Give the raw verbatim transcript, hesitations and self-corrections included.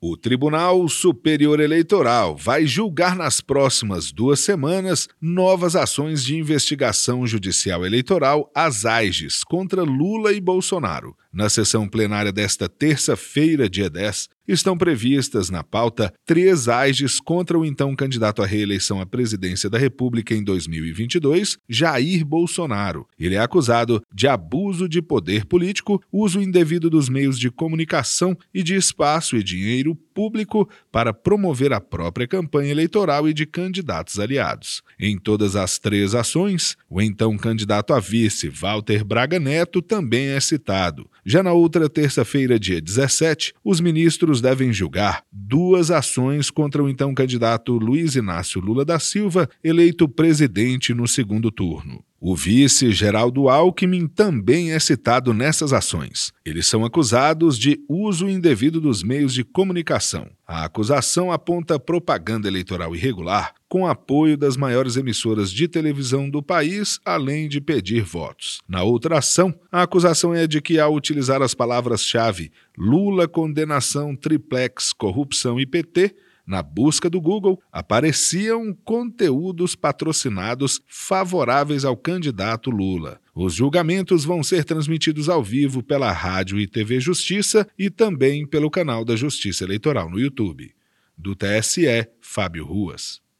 O Tribunal Superior Eleitoral vai julgar nas próximas duas semanas novas ações de investigação judicial eleitoral, as A I Ges, contra Lula e Bolsonaro. Na sessão plenária desta terça-feira, dia dez, estão previstas na pauta três A I Ges contra o então candidato à reeleição à presidência da República em dois mil e vinte e dois, Jair Bolsonaro. Ele é acusado de abuso de poder político, uso indevido dos meios de comunicação e de espaço e dinheiro público para promover a própria campanha eleitoral e de candidatos aliados. Em todas as três ações, o então candidato a vice, Walter Braga Neto, também é citado. Já na outra terça-feira, dia dezessete, os ministros devem julgar duas ações contra o então candidato Luiz Inácio Lula da Silva, eleito presidente no segundo turno. O vice, Geraldo Alckmin, também é citado nessas ações. Eles são acusados de uso indevido dos meios de comunicação. A acusação aponta propaganda eleitoral irregular com apoio das maiores emissoras de televisão do país, além de pedir votos. Na outra ação, a acusação é de que, ao utilizar as palavras-chave Lula, condenação, triplex, corrupção e P T, na busca do Google, apareciam conteúdos patrocinados favoráveis ao candidato Lula. Os julgamentos vão ser transmitidos ao vivo pela Rádio e T V Justiça e também pelo canal da Justiça Eleitoral no YouTube. Do T S E, Fábio Ruas.